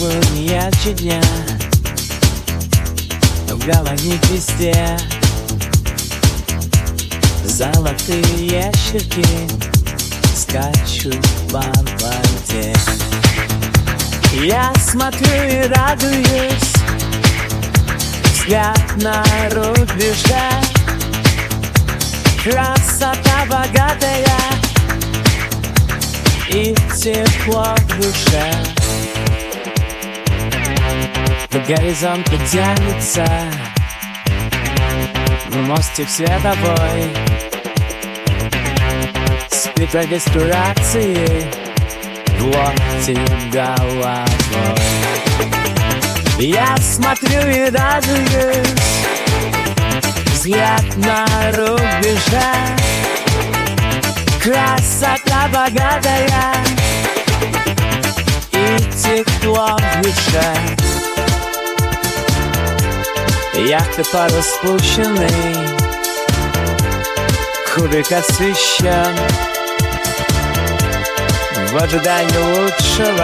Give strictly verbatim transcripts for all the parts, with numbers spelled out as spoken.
Новую не ярче дня, в голове везде золотые ящерки скачут по воде. Я смотрю и радуюсь, взгляд на рубеже. Красота богатая и тепло в душе. До горизонта тянется мостик световой, спит в ресторации, плотит головой. Я смотрю и радуюсь, взгляд на рубеже. Красота богатая и тепло в душе. Яхты парус спущенный, кубик освещен в ожидании лучшего,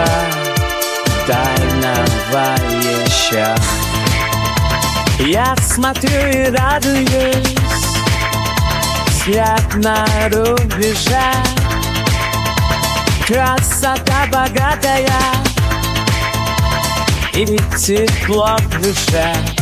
тайного еще. Я смотрю и радуюсь, взгляд на рубеже. Красота богатая и тепло в душе.